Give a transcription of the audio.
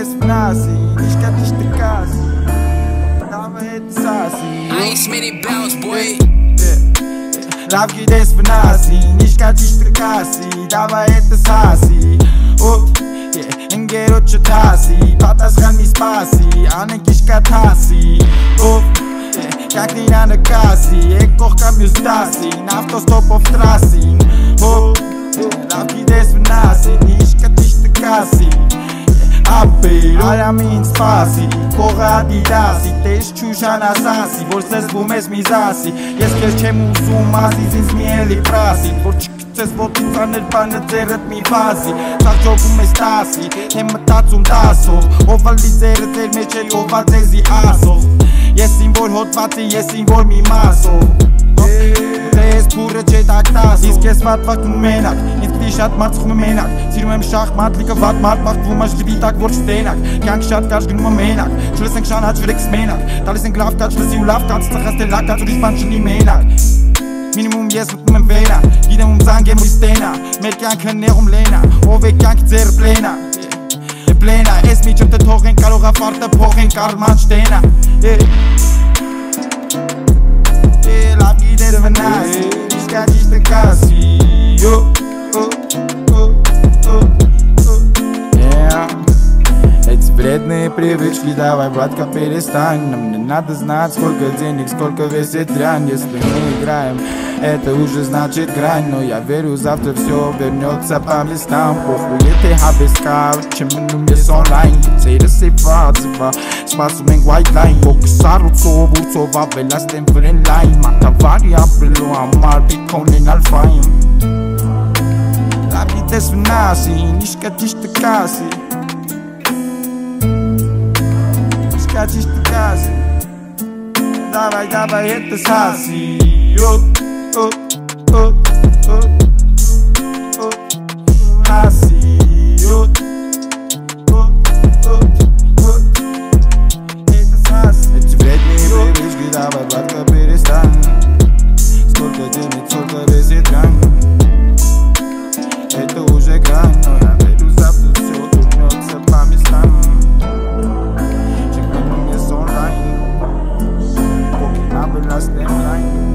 Desfnasi, nicht kann dich de Kasi. Dava het Sasi. I ain't Smitty Bounce, boy. Love ki desfnasi, nicht kann dich de Kasi. Dava het Sasi. Oh, engero chutasi, patas gan mi spasi, ane kish katasi. Oh, kijk niet aan de kasi, ik koch kamustasi, naftostop of trasing. Oh, love ki desfnasi, nicht kann dich de Kasi. Aia mi în spasi, coră adidasi, te-și ciușana sasi, vor să-ți bumezi mizasi, eske ce mu sumasi, zins mieli prasi, vor ce-ți votița nel pană zerët mi fazi, tak gjo come stasi, te më tacum taso, o valizere zel me që jo vazezi aso, jesin vor hot vaci, jesin vor mi maso. Դես փուրը չէ տակտաս Իսկ ես վատվակ ու մենակ Ինձ պիտի շատ մարդ խում մենակ Սիրում եմ շախմատ լիքը վատ մարդ բաղթվում aš գիտի տակ որ չտենակ Կյանք շատ կարճ գնում մենակ Չլես ենք շան հաճվեր եք սմենակ Տալիս ենք լավ կաչ լսի ու լավ կաչ ծխած դե լակաչ ուրիշ բան չնի մենակ Մինիմում ես մտնում եմ վերա Գիտեմ ում զանգ եմ ու ստենա Մեր կյանքը նեղում լենա Ով է կյանք ձեր պլենա Պլենա Ես միջում թե թողենք կարող ավարտը փողենք արման չտենա La vida de venasi, nicht kann dich de Kasi. Yo, yeah. Эти вредные привычки, давай, братка, перестань. Нам не надо знать, сколько денег, сколько весит дрянь. Если мы играем, это уже значит грань. Но я верю, завтра все вернется по местам. Похуй, ты хабискар, чем nu mes online. Sei de se va, spasul în white line. Boxarul țovul, velas te în line. Mata variabilo, amar, bitcoin în alfaim. La vida es nasi, nici că dich de Kasi. Nici de Kasi. Давай, это Саси. Asi. Эти вредные привычки, давай, братка, перестань. Сколько денег, сколько весит грань. Это уже грань, но я верю, завтра все вернется по местам. Чекай, ну мне онлайн. Поки набралась темлайн.